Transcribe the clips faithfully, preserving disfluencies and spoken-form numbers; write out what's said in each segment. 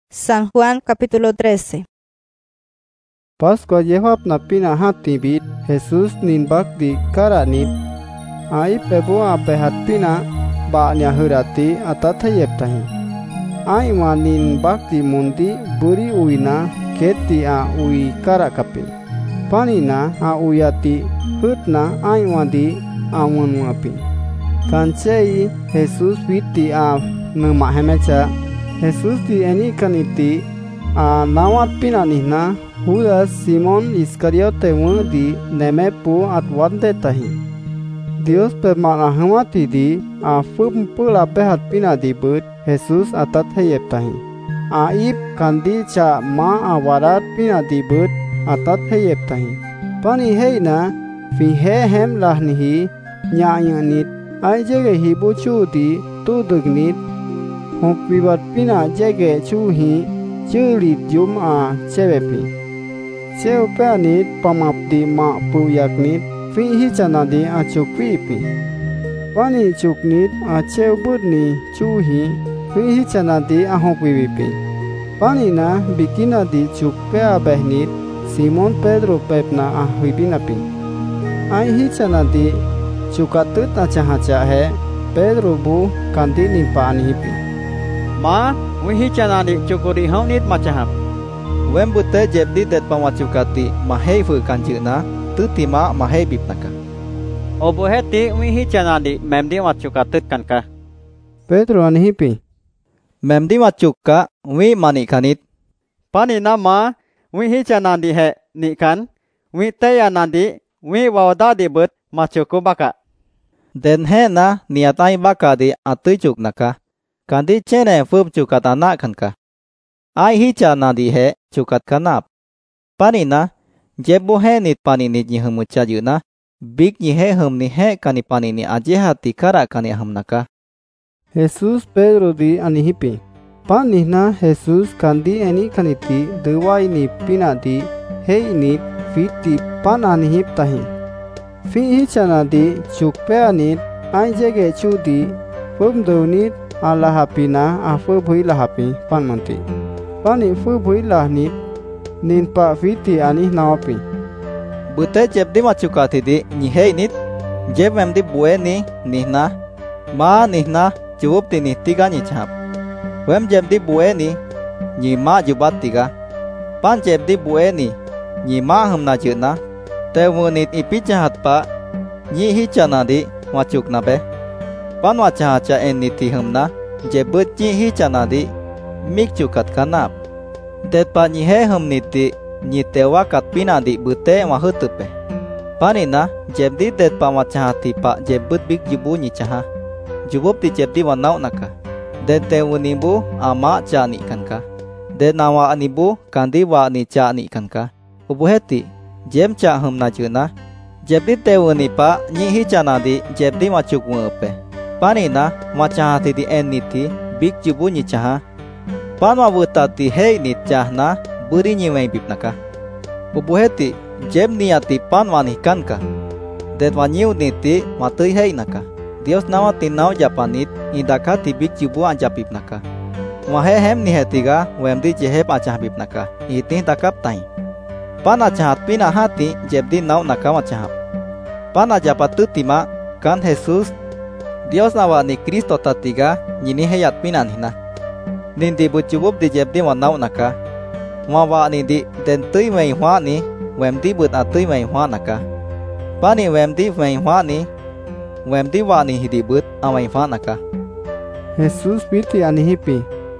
San Juan capítulo trece. Pascua Yehwab na pina hati bit Jesus nin bakdi karanit ai pebo abehat pina ba nya hurati atatayep tahi ai manin bakdi mundi buri uina keti a ui karakapi panina a uyati hutna ai wadi amun api kancei Jesus viti a nema hemecha Jesus di eni kaniti a nawat pinanihna Judas Simon Iscariote di nemepu atwante tahi Dios pemana hamati di a fum pula pehat pina di but Jesus atat hayep tahi a ip kandi cha ma awarat pina di but atat hayep tahi pani heina fi he hem lahnihi nya yanit ai jege hibu chu di tu dugnit hop vivat pina jege chuhi churit jum a chevepi cheu panit pamapdi ma puyaknit fi hi chanadi a chukpipi pani chuknit a cheu budni chuhi fi hi chanadi a hopvipi pani na bikina di chukpe a behnit Simon Pedro pepna a huibinapi ai hi chanadi chukatut a chahacha he Pedro bu kandi ni paanihipi Ma, wihi chanani chukuri haunit macahap. Wem bute jebdi det pamachukati mahei fu kanjuna tutima mahei bipnaka. Obuheti wihi chanani memdi machukatut kanka. Pedro anihipi. Memdi machuka wi mani kanit. Pani nama wihi chanani he nikan wi teya nandi wi wawdadi but machuku baka. Den he na niatai baka di atui chuknaka. Kandi chene fup chukat anak kanka. Ai hi chana di he chukat kanap. Panina jebu he nit paninit ni humucha yuna. Big ni he hum ni he kani panini ajehati kara kani hamnaka. Jesus Pedro di anihipi. Panihna Jesus kandi eni kaniti dewai ni pina di hei nit fiti pan anihip tahi. Fi hi chana di chukpe anit ai jege chudi fum downit Allah hapina afu bhui lahapi pan manti pani fu bhui lahnit nin pa fiti ani nawapi bute jebdi machukati di ni hei nit jeb memdi bue ni nihna ma nihna chubti ni tiga ni chap wem jebdi bue ni ni ma jubat tiga pan jebdi bue ni ni ma humna juna te wunit ipichahat pa ni hi chana di machuk na be pan wacha cha eniti humna jebut ji hi chana di mik chukat kanap det pa ni he humniti ni tewa kat pina di bute wa hutupe panina jebdi det pa wacha ti pa jebut big jubu ni chaha jubup ti jebdi wanau naka det te unibu ama cha ni kanka det nawa anibu kandi wa ni cha ni kanka ubuheti jem cha humna juna jebdi te unipa ni hi chana di jebdi machuk wupe panina macahati di eniti big jubu ni chaha panwa wutati hei ni chahna buri ni wei bipnaka ubuheti jem niati panwa ni kanka detwa niu niti matui hei naka Dios nawa tinau japanit indakati big jubu anjapipnaka wahe hem ni hetiga wemdi jehep acah bipnaka itin takap tai pana chahat pina hati jebdi nau naka macahap pana japatutima kan Jesus Dios nawa ni Kristo tatiga nyini heyat pinan hina. Nindi bucubup di jebdi wanau naka. Mawa ni di den tui mei hua ni wemdi but atui mei hua naka. Pani wemdi mei hua ni wemdi wa ni hidi but amai hua naka. Jesus piti anihipi.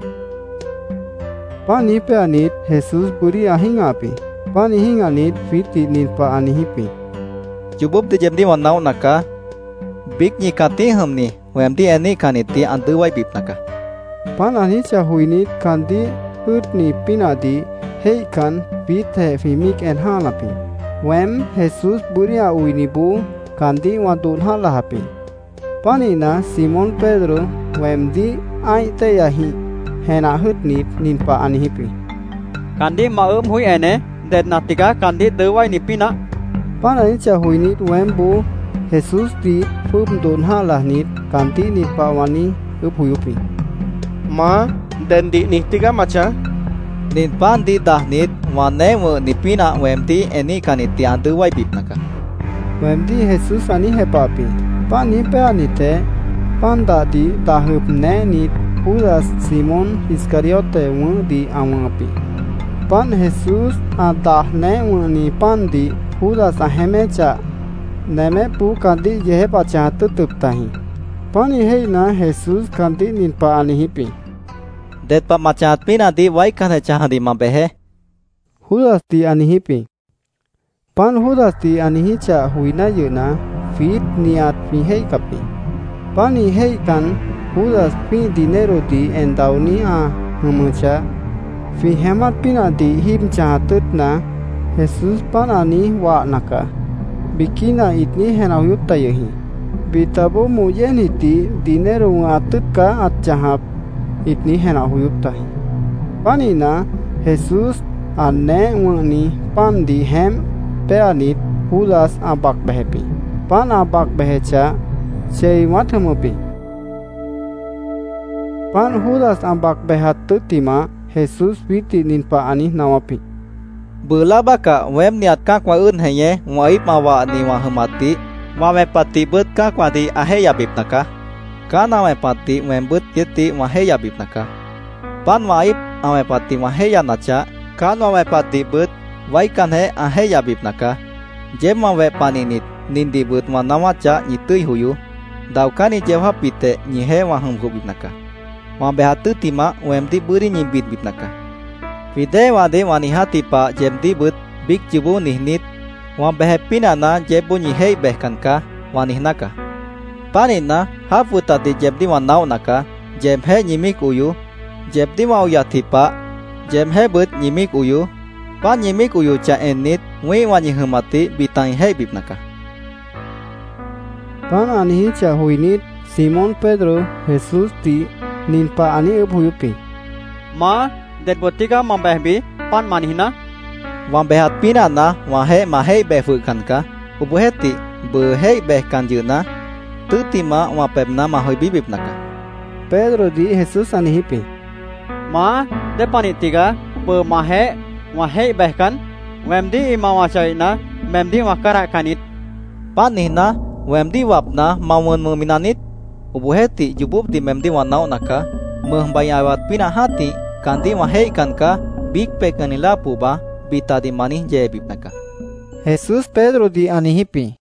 Pani pe anit Jesus buri ahingapi. Pani hinganit piti nilpa anihipi. Cubup di jebdi wanau naka. Big ni kati humni wemdi eni kaniti anduwai bipnaka panani cha huinit kandi utni pinadi heikan bithe fimik en halapi wem Jesus buria uinibu kandi wadun halapi panina Simon Pedro wemdi ai teyahi hena hutnit ninpa anihipi kandi maum hui ene det natiga kandi dewai ni pina panani cha huinit wembu Jesus di fum don halah nit kanti nit pawani upuyupi ma dan di ni tiga macha nin pan di dah nit wane mu ni pina wemdi eni kaniti andu wai bip naka. Wemdi Jesus ani hepapi. Pan ni pe anite pan da di dahup ne ni Judas Simon Iscariote wu di awapi. Pan Jesus adah ne wu ni pan di Judas ahemecha neme pu kandi yehe pacha tutup tahi. Pan ihei na Jesus kandi nin pa anihipi. Det pa machat pina di wai kane chaha di mambehe. Judas di anihipi. Pan Judas di anihicha huina yuna fit niat fihei kapi. Pan ihei kan Judas pi dinero di endauni a humucha. Fi hemat pina di him chahatut na Jesus pan ani wa naka. Bikina itni henayut tayehi. Bitabo muyen iti dinero atut ka at chahap itni henayut tahi. Panina Jesus ane wani pan di hem pe anit Judas abak behepi. Pan abak behecha sei mathamupi. Pan Judas ambak behat tutima Jesus witi ninpa ani nawapi. Bula baka wem niat ka kwa un heye wai mawa ni wa hamati wa me pati but ka kwa di aheya bip naka. Ka na me pati wem but yeti wa heya bip naka. Pan wai ame pati wa heya nacha ka no me pati but wai kan he aheya bip naka. Jem ma we paninit nindi but wa nawacha ni tui huyu. Daukani jewha pite ni he wa hum bip naka. Wa behatu tima wemdi buri nyimbit bip naka. Vide wade wani hati pa jemdi but big jibu nihnit wa behepina na jebu ni hei behkanka wani naka. Panina hafuta di jemdi wa nau naka jem he nyimik uyu jemdi wa uyati pa jem he but nyimik uyu pa nyimik uyu cha enit wi wani humati bitang hei bip naka. Pan anihi cha huinit Simon Pedro Jesus di ninpa ani ubhuyupi. Ma det botiga mambehbi pan manihna. Wang behat pina na wahe mahei befu kanka ubuheti behei behkan juna tutima wa pebna mahoi bibip naka. Pedro di Jesus anihipi. Ma de panitiga be mahe wahe behkan wemdi imawachaina memdi wakara kanit. Panihna wemdi wapna mawon muminanit ubuheti jubub di memdi wanau naka mehbayawat pina hati kanti wahei kanka big pekanila puba bita di manih je bip naka. Jesus Pedro di anihipi.